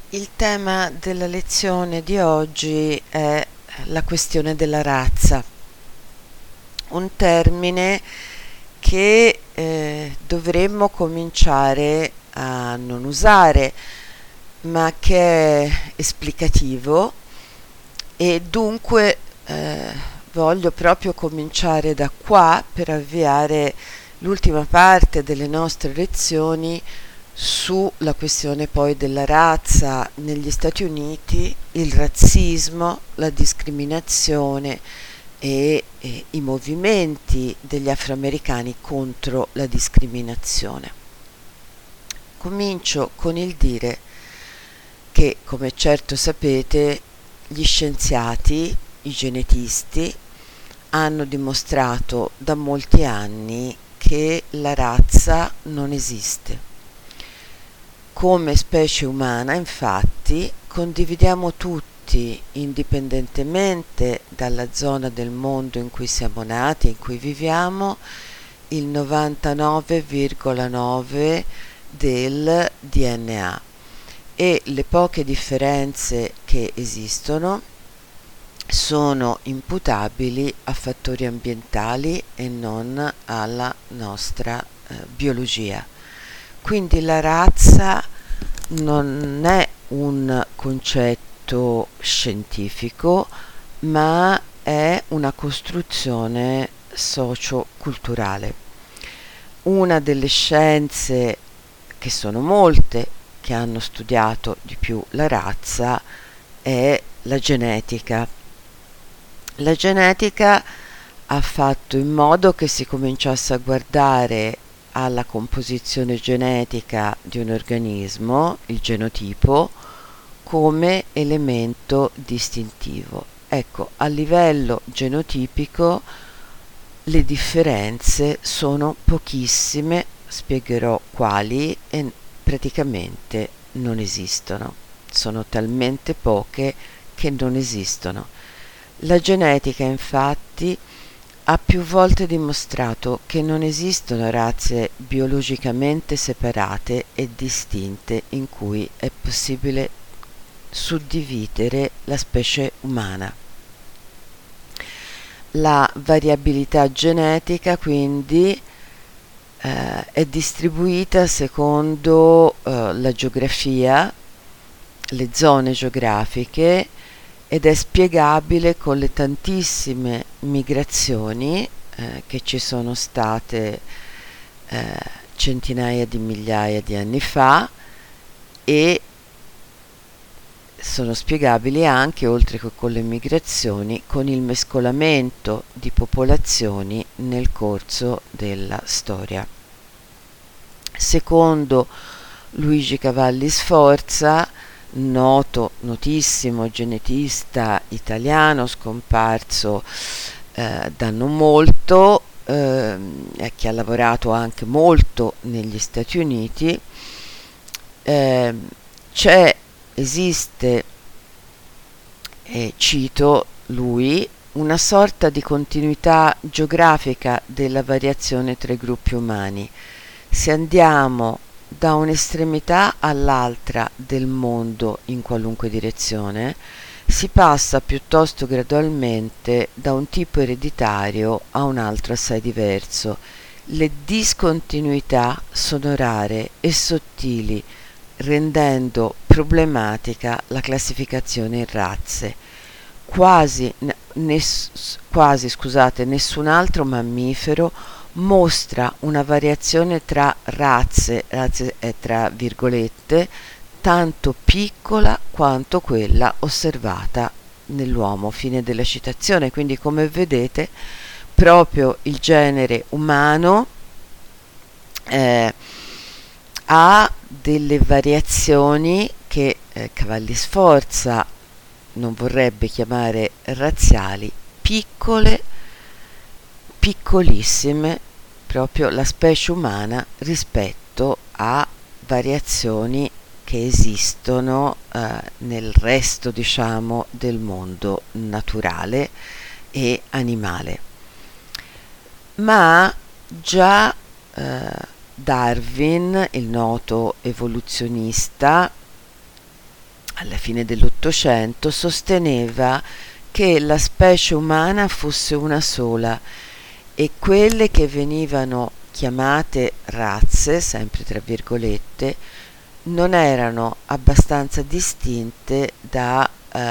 Il tema della lezione di oggi è la questione della razza, un termine che dovremmo cominciare a non usare, ma che è esplicativo e dunque voglio proprio cominciare da qua per avviare l'ultima parte delle nostre lezioni sulla questione poi della razza negli Stati Uniti, il razzismo, la discriminazione e i movimenti degli afroamericani contro la discriminazione. Comincio con il dire che, come certo sapete, gli scienziati, i genetisti, hanno dimostrato da molti anni che la razza non esiste. Come specie umana, infatti, condividiamo tutti, indipendentemente dalla zona del mondo in cui siamo nati, in cui viviamo, il 99,9 del DNA e le poche differenze che esistono sono imputabili a fattori ambientali e non alla nostra biologia. Quindi la razza non è un concetto scientifico, ma è una costruzione socioculturale. Una delle scienze, che sono molte, che hanno studiato di più la razza è la genetica. La genetica ha fatto in modo che si cominciasse a guardare alla composizione genetica di un organismo, il genotipo, come elemento distintivo. Ecco, a livello genotipico le differenze sono pochissime, spiegherò quali, e praticamente non esistono. Sono talmente poche che non esistono. La genetica, infatti, ha più volte dimostrato che non esistono razze biologicamente separate e distinte in cui è possibile suddividere la specie umana. La variabilità genetica, quindi, è distribuita secondo la geografia, le zone geografiche, ed è spiegabile con le tantissime migrazioni che ci sono state centinaia di migliaia di anni fa, e sono spiegabili anche, oltre che con le migrazioni, con il mescolamento di popolazioni nel corso della storia. Secondo Luigi Cavalli Sforza, notissimo genetista italiano scomparso da non molto, che ha lavorato anche molto negli Stati Uniti, esiste, e cito lui, una sorta di continuità geografica della variazione tra i gruppi umani. Se andiamo da un'estremità all'altra del mondo in qualunque direzione, si passa piuttosto gradualmente da un tipo ereditario a un altro assai diverso. Le discontinuità sono rare e sottili, rendendo problematica la classificazione in razze. Nessun altro mammifero mostra una variazione tra razze è tra virgolette, tanto piccola quanto quella osservata nell'uomo. Fine della citazione. Quindi, come vedete, proprio il genere umano ha delle variazioni che Cavalli Sforza non vorrebbe chiamare razziali, piccole, piccolissime, proprio la specie umana rispetto a variazioni che esistono nel resto, diciamo, del mondo naturale e animale. Ma già Darwin, il noto evoluzionista, alla fine dell'Ottocento, sosteneva che la specie umana fosse una sola e quelle che venivano chiamate razze, sempre tra virgolette, non erano abbastanza distinte da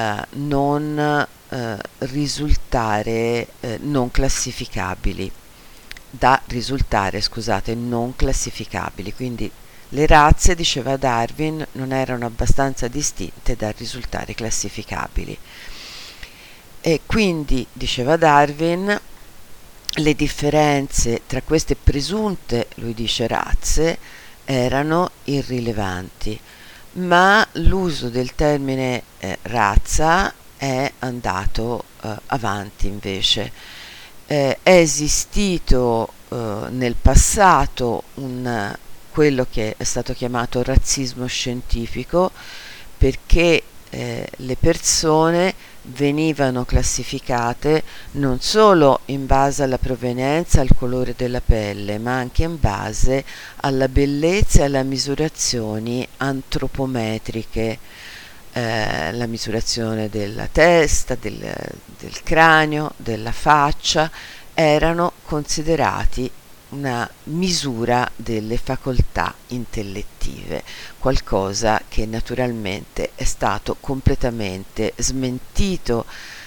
non classificabili, da risultare, scusate, non classificabili. Quindi le razze, diceva Darwin, non erano abbastanza distinte da risultare classificabili. E quindi, diceva Darwin, le differenze tra queste presunte, lui dice, razze erano irrilevanti, ma l'uso del termine razza è andato avanti invece. È esistito nel passato quello che è stato chiamato razzismo scientifico, perché le persone venivano classificate non solo in base alla provenienza, al colore della pelle, ma anche in base alla bellezza e alle misurazioni antropometriche, la misurazione della testa, del cranio, della faccia, erano considerati una misura delle facoltà intellettive, qualcosa che naturalmente è stato completamente smentito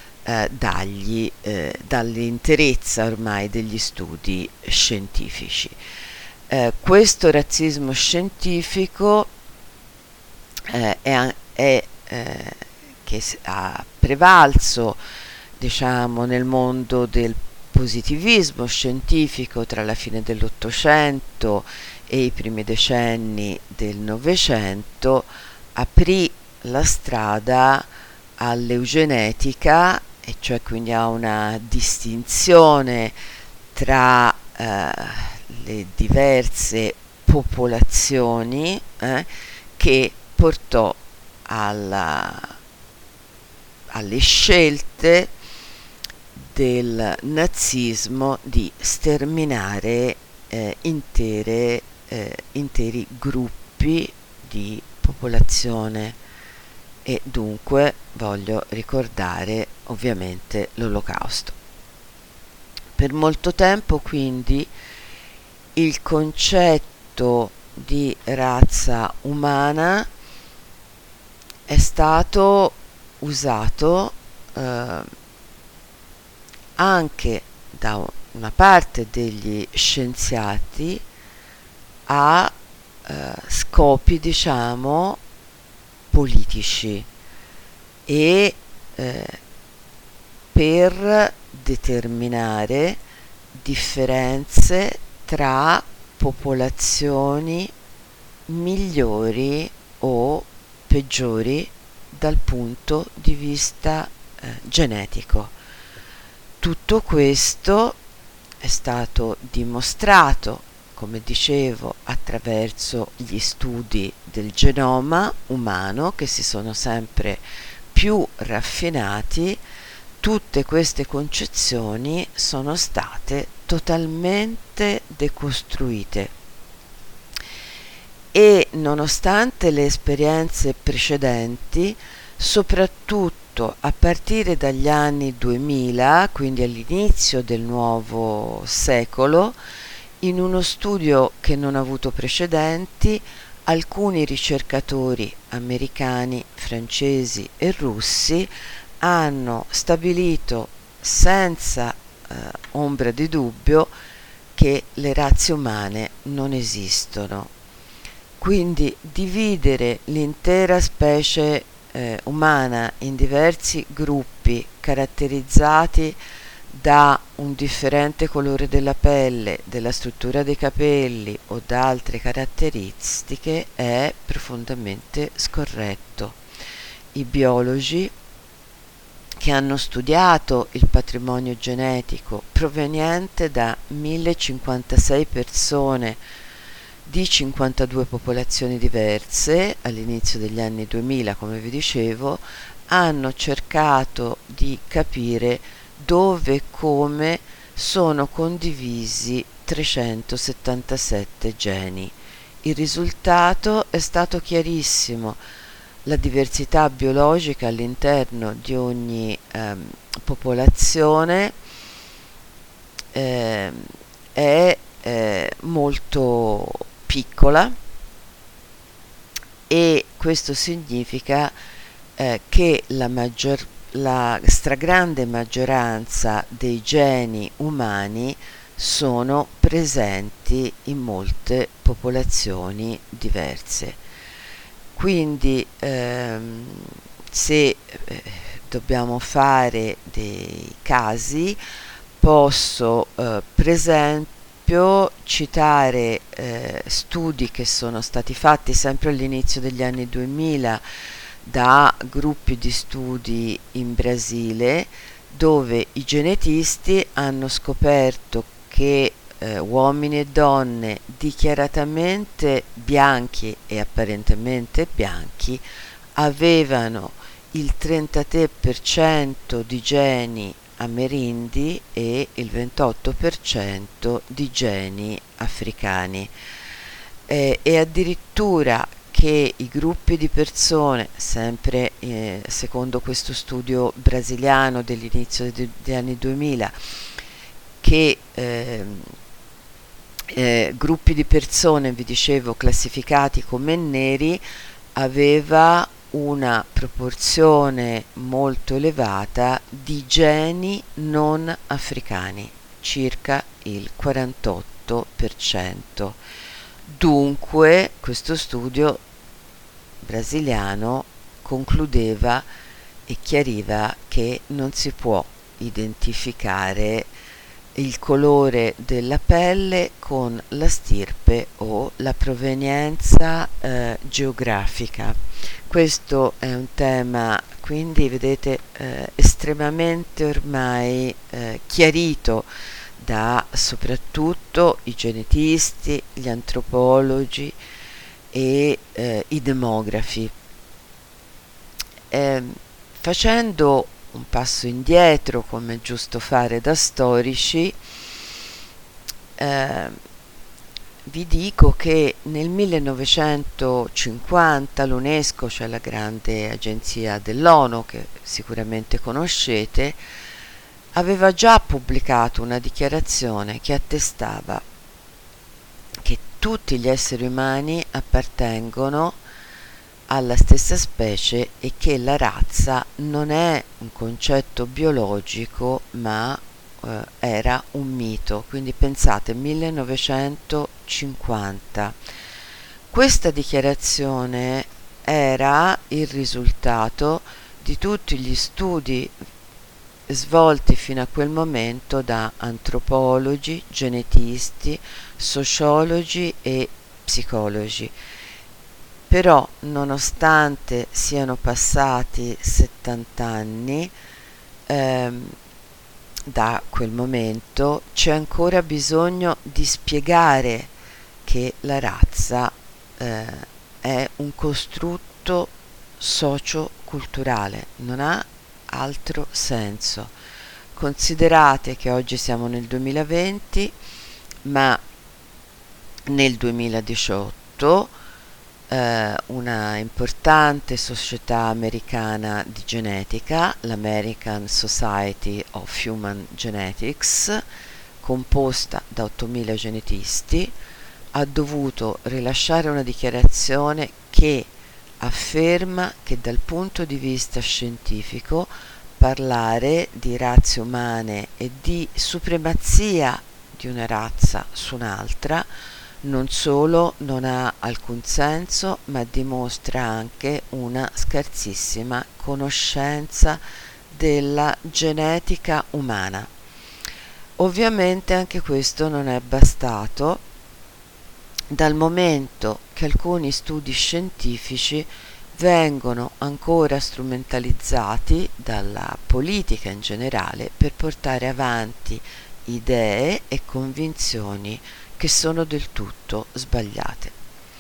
dall'interezza ormai degli studi scientifici. Questo razzismo scientifico che ha prevalso, diciamo, nel mondo del positivismo scientifico tra la fine dell'Ottocento e i primi decenni del Novecento, aprì la strada all'eugenetica, e cioè quindi a una distinzione tra le diverse popolazioni, che portò alle scelte del nazismo di sterminare interi gruppi di popolazione, e dunque voglio ricordare ovviamente l'Olocausto. Per molto tempo quindi il concetto di razza umana è stato usato anche da una parte degli scienziati a scopi, diciamo, politici e per determinare differenze tra popolazioni migliori o peggiori dal punto di vista genetico. Tutto questo è stato dimostrato, come dicevo, attraverso gli studi del genoma umano, che si sono sempre più raffinati. Tutte queste concezioni sono state totalmente decostruite e, nonostante le esperienze precedenti, soprattutto a partire dagli anni 2000, quindi all'inizio del nuovo secolo, in uno studio che non ha avuto precedenti, alcuni ricercatori americani, francesi e russi hanno stabilito senza ombra di dubbio che le razze umane non esistono. Quindi dividere l'intera specie umana in diversi gruppi caratterizzati da un differente colore della pelle, della struttura dei capelli o da altre caratteristiche è profondamente scorretto. I biologi che hanno studiato il patrimonio genetico proveniente da 1056 persone di 52 popolazioni diverse all'inizio degli anni 2000, come vi dicevo, hanno cercato di capire dove e come sono condivisi 377 geni. Il risultato è stato chiarissimo. la diversità biologica all'interno di ogni popolazione è molto piccola, e questo significa che la stragrande maggioranza dei geni umani sono presenti in molte popolazioni diverse. Quindi se dobbiamo fare dei casi, posso per esempio citare studi che sono stati fatti sempre all'inizio degli anni 2000 da gruppi di studi in Brasile, dove i genetisti hanno scoperto che uomini e donne dichiaratamente bianchi e apparentemente bianchi avevano il 33% di geni amerindi e il 28% di geni africani, e addirittura che i gruppi di persone, sempre secondo questo studio brasiliano dell'inizio degli anni 2000, che gruppi di persone, vi dicevo, classificati come neri, aveva una proporzione molto elevata di geni non africani, circa il 48%. Dunque, questo studio brasiliano concludeva e chiariva che non si può identificare il colore della pelle con la stirpe o la provenienza geografica. Questo è un tema, quindi vedete, estremamente ormai chiarito da soprattutto i genetisti, gli antropologi e i demografi. Facendo un passo indietro, come è giusto fare da storici, vi dico che nel 1950 l'UNESCO, cioè la grande agenzia dell'ONU che sicuramente conoscete, aveva già pubblicato una dichiarazione che attestava che tutti gli esseri umani appartengono alla stessa specie e che la razza non è un concetto biologico, ma era un mito. Quindi pensate, 1950. Questa dichiarazione era il risultato di tutti gli studi svolti fino a quel momento da antropologi, genetisti, sociologi e psicologi. Però, nonostante siano passati 70 anni da quel momento, c'è ancora bisogno di spiegare che la razza è un costrutto socioculturale, non ha altro senso. Considerate che oggi siamo nel 2020, ma nel 2018 una importante società americana di genetica, l'American Society of Human Genetics, composta da 8.000 genetisti, ha dovuto rilasciare una dichiarazione che afferma che dal punto di vista scientifico parlare di razze umane e di supremazia di una razza su un'altra non solo non ha alcun senso, ma dimostra anche una scarsissima conoscenza della genetica umana. Ovviamente anche questo non è bastato, dal momento che alcuni studi scientifici vengono ancora strumentalizzati dalla politica in generale per portare avanti idee e convinzioni che sono del tutto sbagliate.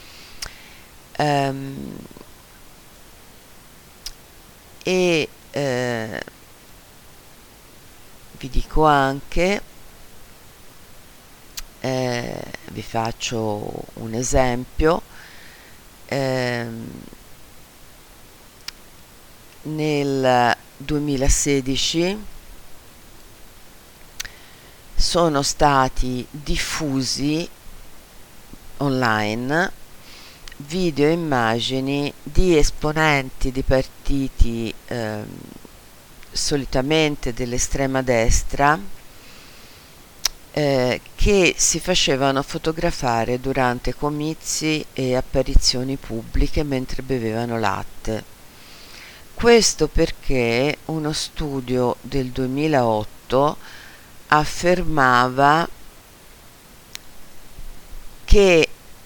E vi dico anche, vi faccio un esempio, nel 2016 sono stati diffusi online video e immagini di esponenti di partiti solitamente dell'estrema destra che si facevano fotografare durante comizi e apparizioni pubbliche mentre bevevano latte. Questo perché uno studio del 2008 affermava che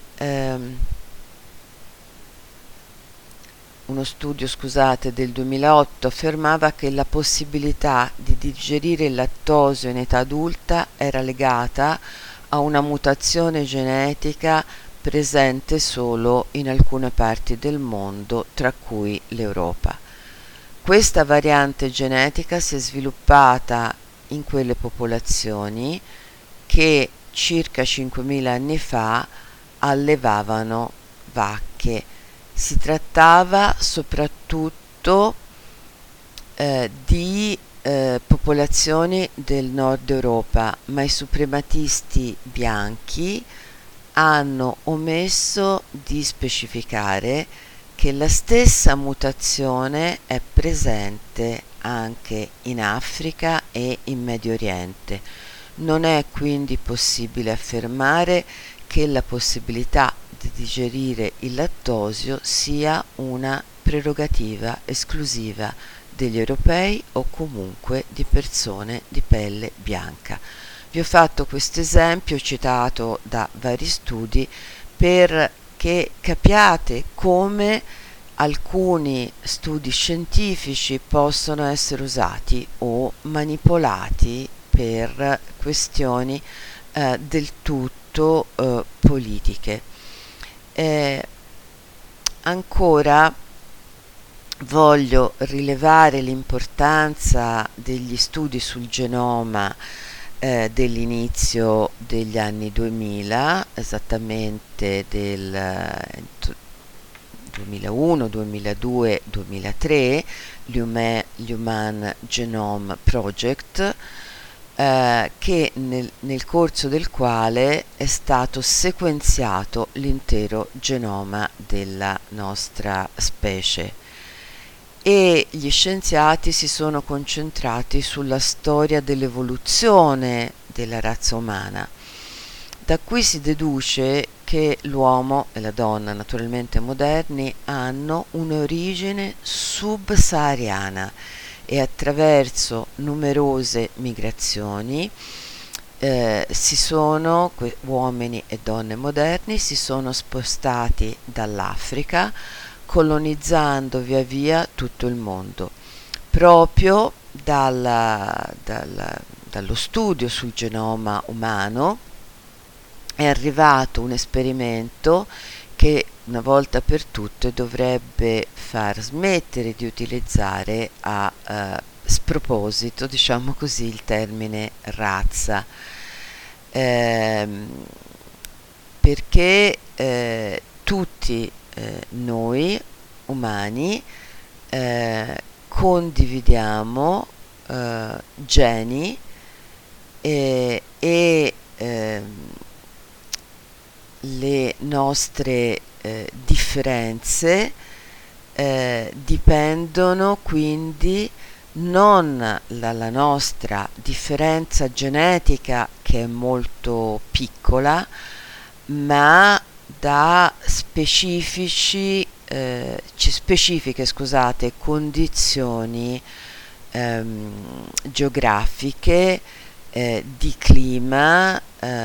del 2008 affermava che la possibilità di digerire il lattosio in età adulta era legata a una mutazione genetica presente solo in alcune parti del mondo, tra cui l'Europa. Questa variante genetica si è sviluppata in quelle popolazioni che circa 5.000 anni fa allevavano vacche. Si trattava soprattutto di popolazioni del nord Europa, ma i suprematisti bianchi hanno omesso di specificare che la stessa mutazione è presente anche in Africa e in Medio Oriente. Non è quindi possibile affermare che la possibilità di digerire il lattosio sia una prerogativa esclusiva degli europei o comunque di persone di pelle bianca. Vi ho fatto questo esempio citato da vari studi perché capiate come alcuni studi scientifici possono essere usati o manipolati per questioni del tutto politiche. Ancora voglio rilevare l'importanza degli studi sul genoma dell'inizio degli anni 2000, esattamente del 2001, 2002, 2003, l'Human Genome Project, nel corso del quale è stato sequenziato l'intero genoma della nostra specie. E gli scienziati si sono concentrati sulla storia dell'evoluzione della razza umana. Da qui si deduce che l'uomo e la donna, naturalmente moderni, hanno un'origine subsahariana e attraverso numerose migrazioni uomini e donne moderni si sono spostati dall'Africa, colonizzando via via tutto il mondo. Proprio dallo studio sul genoma umano è arrivato un esperimento che una volta per tutte dovrebbe far smettere di utilizzare a sproposito, diciamo così, il termine razza, perché tutti noi umani condividiamo geni e le nostre differenze dipendono quindi non dalla nostra differenza genetica, che è molto piccola, ma da specifiche condizioni geografiche, di clima,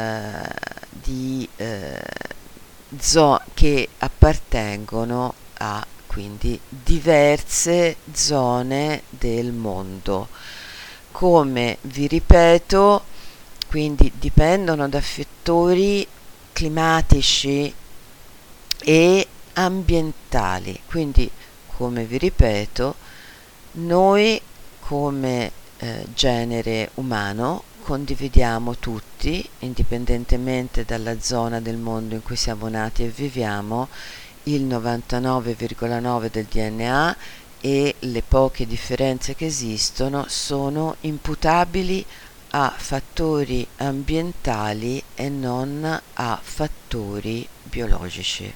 che appartengono a quindi diverse zone del mondo. Come vi ripeto, quindi dipendono da fattori climatici e ambientali. Quindi, come vi ripeto, noi come genere umano condividiamo tutti, indipendentemente dalla zona del mondo in cui siamo nati e viviamo, il 99,9 del DNA e le poche differenze che esistono sono imputabili a fattori ambientali e non a fattori biologici.